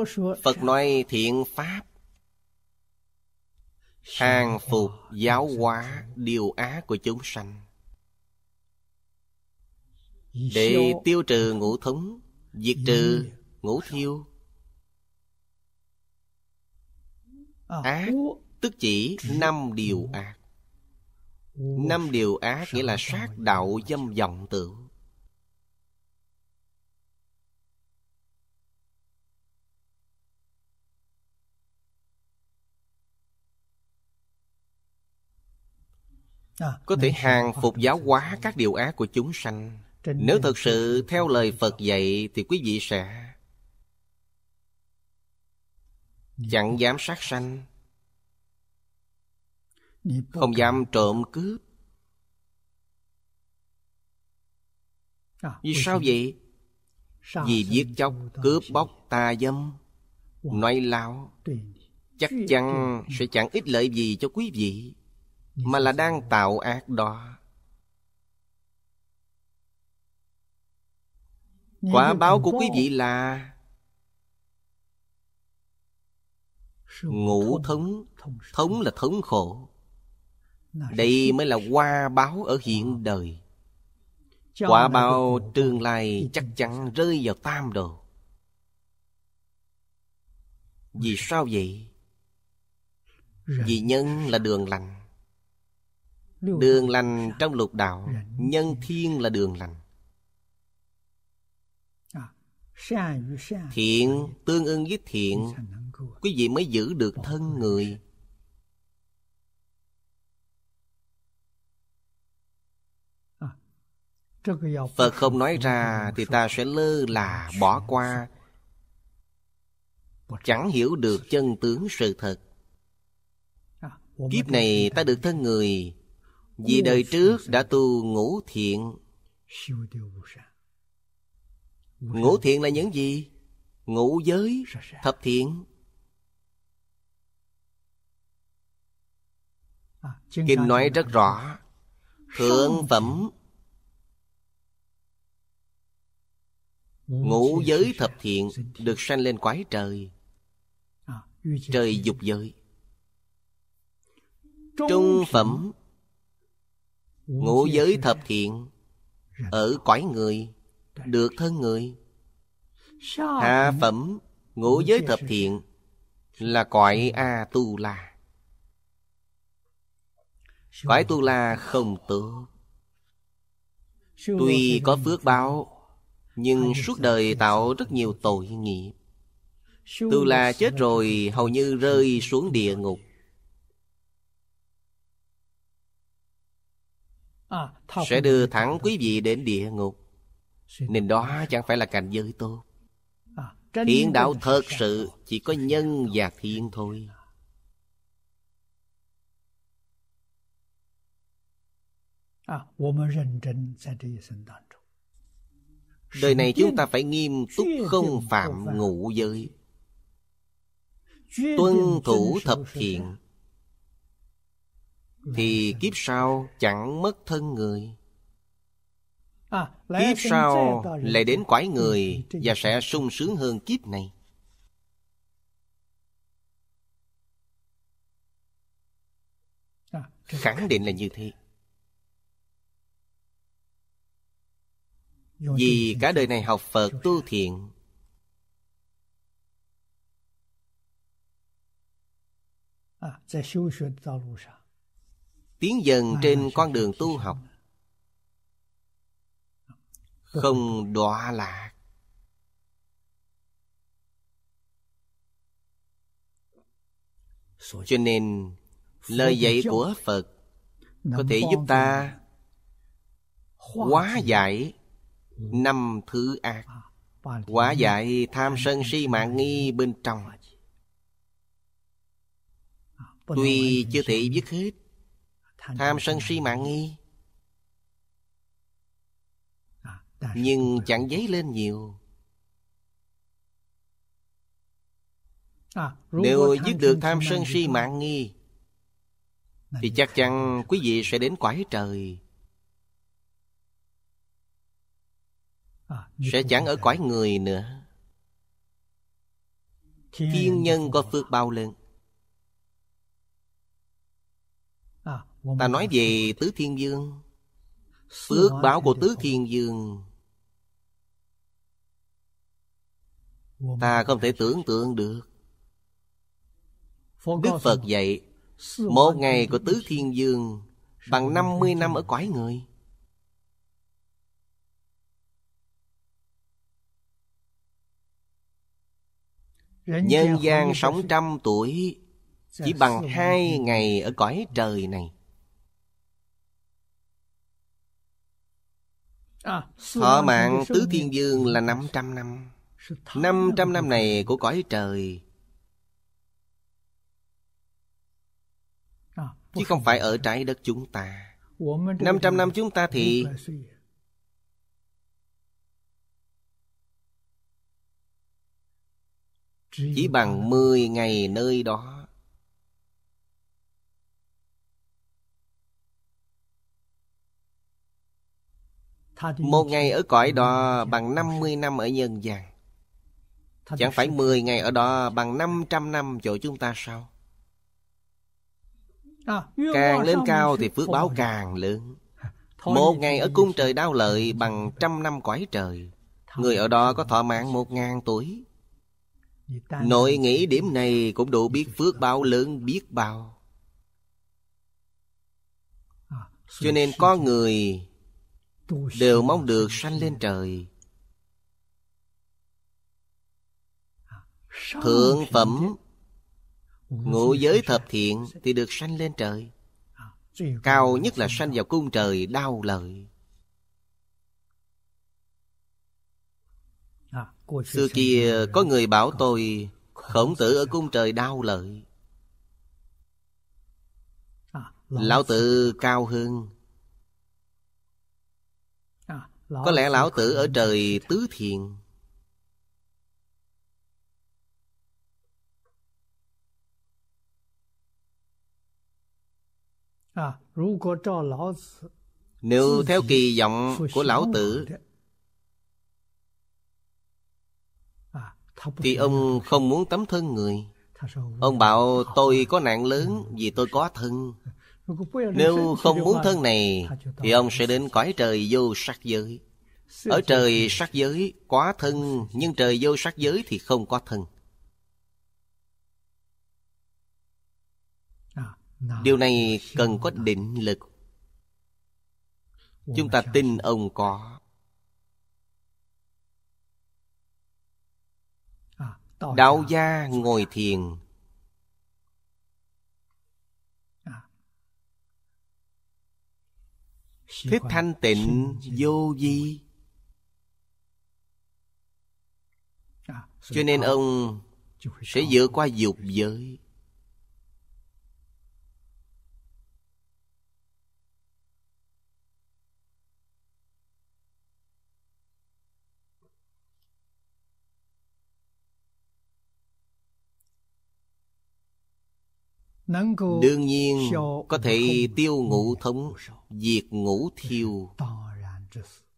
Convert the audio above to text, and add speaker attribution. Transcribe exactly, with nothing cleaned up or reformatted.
Speaker 1: Phật nói thiện pháp hàng phục giáo hóa điều ác của chúng sanh, để tiêu trừ ngũ thống, diệt trừ ngũ thiêu. Ác tức chỉ năm điều ác. Năm điều ác nghĩa là sát đạo dâm vọng tửu. Có thể hàng phục giáo hóa các điều ác của chúng sanh. Nếu thật sự theo lời Phật dạy thì quý vị sẽ chẳng dám sát sanh, không dám trộm cướp. Vì sao vậy? Vì giết chóc, cướp bóc, tà dâm, nói láo chắc chắn sẽ chẳng ích lợi gì cho quý vị, mà là đang tạo ác đó. Quả báo của quý vị là ngũ thống. Thống là thống khổ. Đây mới là quả báo ở hiện đời. Quả báo tương lai chắc chắn rơi vào tam đồ. Vì sao vậy? Vì nhân là đường lành. Đường lành trong lục đạo, nhân thiên là đường lành. Thiện tương ưng với thiện, quý vị mới giữ được thân người. Phật không nói ra thì ta sẽ lơ là bỏ qua, chẳng hiểu được chân tướng sự thật. Kiếp này ta được thân người vì đời trước đã tu ngũ thiện. Ngũ thiện là những gì? Ngũ giới, thập thiện. Kinh nói rất rõ. Thượng phẩm ngũ giới thập thiện được sanh lên cõi trời, trời dục giới. Trung phẩm ngũ giới thập thiện ở cõi người, được thân người. Hạ phẩm ngũ giới thập thiện là cõi A Tu La. Cõi Tu La không tốt. Tuy có phước báo, nhưng suốt đời tạo rất nhiều tội nghiệp. Tu La chết rồi hầu như rơi xuống địa ngục. Sẽ đưa thẳng quý vị đến địa ngục. Nên đó chẳng phải là cảnh giới tốt. Thiện đạo thật sự chỉ có nhân và thiện thôi. Đời này chúng ta phải nghiêm túc không phạm ngũ giới, tuân thủ thập thiện, thì kiếp sau chẳng mất thân người. Kiếp sau lại đến cõi người và sẽ sung sướng hơn kiếp này. Khẳng định là như thế. Vì cả đời này học Phật tu thiện, tiến dần trên con đường tu học, không đọa lạc. Cho nên lời dạy của Phật có thể giúp ta hóa giải năm thứ ác, hóa giải tham sân si mạng nghi bên trong. Tuy chưa thể dứt hết tham sân si mạng nghi, nhưng chẳng dấy lên nhiều. Nếu dứt được tham sân si mạng nghi thì chắc chắn quý vị sẽ đến cõi trời, sẽ chẳng ở cõi người nữa. Thiên nhân có phước báo lớn. Ta nói về Tứ Thiên Vương. Phước báo của Tứ Thiên Vương ta không thể tưởng tượng được. Đức Phật dạy một ngày của Tứ Thiên Vương bằng năm mươi năm ở cõi người. Nhân gian sống trăm tuổi chỉ bằng hai ngày ở cõi trời này. Thọ mạng Tứ Thiên Vương là năm trăm năm. Năm trăm năm này của cõi trời, chứ không phải ở trái đất chúng ta. Năm trăm năm chúng ta thì chỉ bằng mười ngày nơi đó. Một ngày ở cõi đó bằng năm mươi năm ở nhân gian. Chẳng phải mười ngày ở đó bằng năm trăm năm chỗ chúng ta sao? Càng lên cao thì phước báo càng lớn. Một ngày ở cung trời Đao Lợi bằng trăm năm cõi trời. Người ở đó có thọ mạng một ngàn tuổi. Nội nghĩ điểm này cũng đủ biết phước báo lớn biết bao. Cho nên có người đều mong được sanh lên trời. Thượng phẩm ngũ giới thập thiện thì được sanh lên trời. Cao nhất là sanh vào cung trời Đao Lợi. Xưa kia có người bảo tôi Khổng Tử ở cung trời Đao Lợi. Lão Tử cao hơn. Có lẽ Lão Tử ở trời Tứ Thiện. Nếu theo kỳ vọng của Lão Tử thì ông không muốn tấm thân người. Ông bảo tôi có nạn lớn vì tôi có thân. Nếu không muốn thân này thì ông sẽ đến cõi trời vô sắc giới. Ở trời sắc giới có thân, nhưng trời vô sắc giới thì không có thân. Điều này cần có định lực. Chúng ta tin ông có. Đạo gia ngồi thiền, thích thanh tịnh vô vi, cho nên ông sẽ vượt qua dục giới. Đương nhiên có thể tiêu ngũ thống, diệt ngũ thiêu.